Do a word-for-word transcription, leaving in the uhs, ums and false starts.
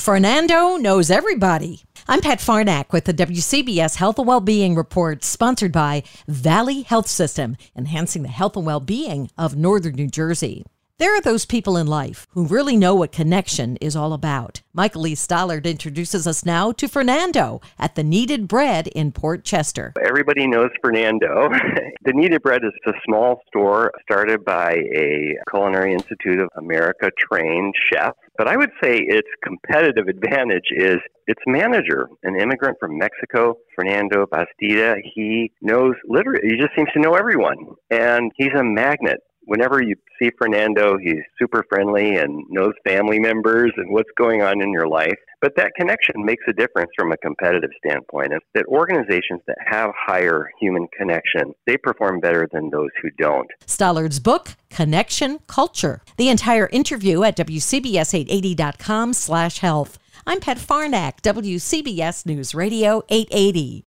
Fernando knows everybody. I'm Pat Farnack with the W C B S Health and Wellbeing Report, sponsored by Valley Health System, enhancing the health and well-being of Northern New Jersey. There are those people in life who really know what connection is all about. Michael E. Stollard introduces us now to Fernando at the Kneaded Bread in Port Chester. Everybody knows Fernando. The Kneaded Bread is a small store started by a Culinary Institute of America trained chef. But I would say its competitive advantage is its manager, an immigrant from Mexico, Fernando Bastida. He knows literally, he just seems to know everyone. And he's a magnet. Whenever you see Fernando, he's super friendly and knows family members and what's going on in your life. But that connection makes a difference from a competitive standpoint. And that organizations that have higher human connection, they perform better than those who don't. Stollard's book, Connection Culture. The entire interview at W C B S eight eighty dot com slash health. I'm Pat Farnack, W C B S News Radio eight eighty.